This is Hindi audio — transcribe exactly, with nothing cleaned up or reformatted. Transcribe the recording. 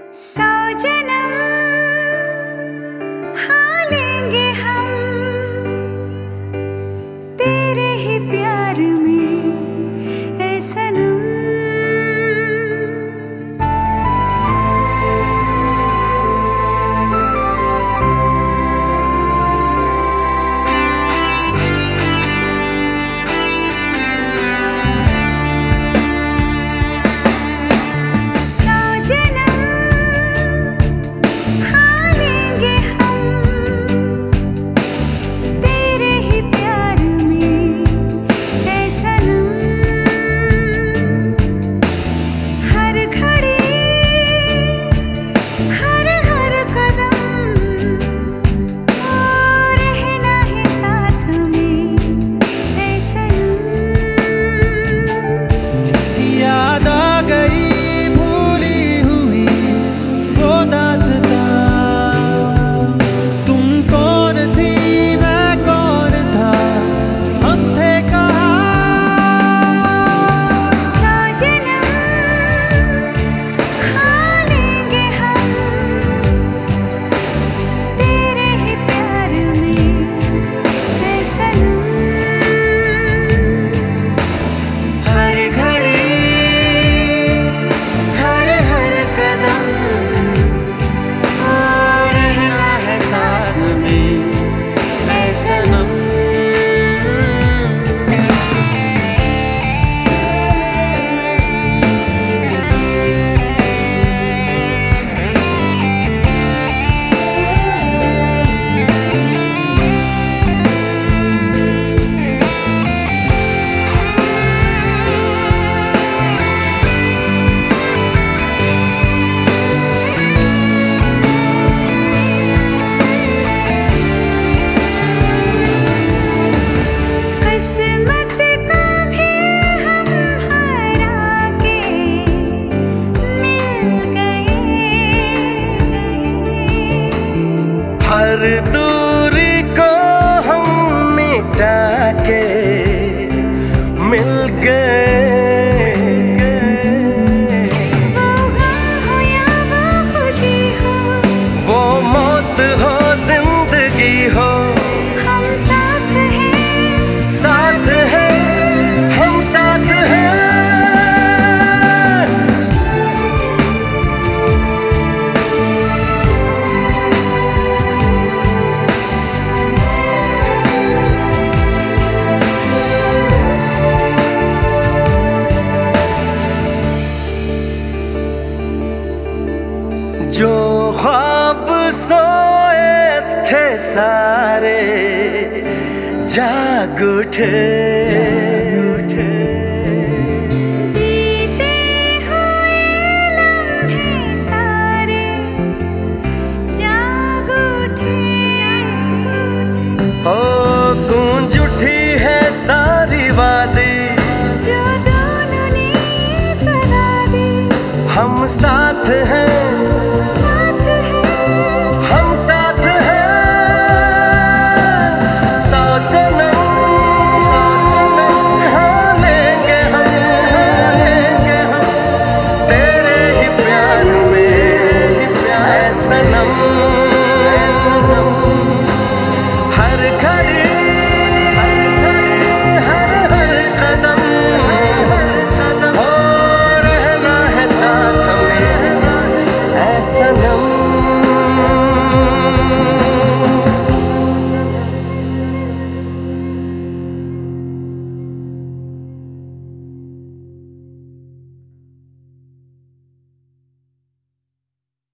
सौ जन्म हाँ लेंगे हम तेरे ही प्यार में ऐ सनम। हर दूरी को हम मिटा के मिल गए। वो गम हो या वो खुशी हो, वो मौत हो जिंदगी हो, हम साथ हैं साथ हैं हम साथ हैं। जो ख्वाब सोए थे सारे जाग उठे।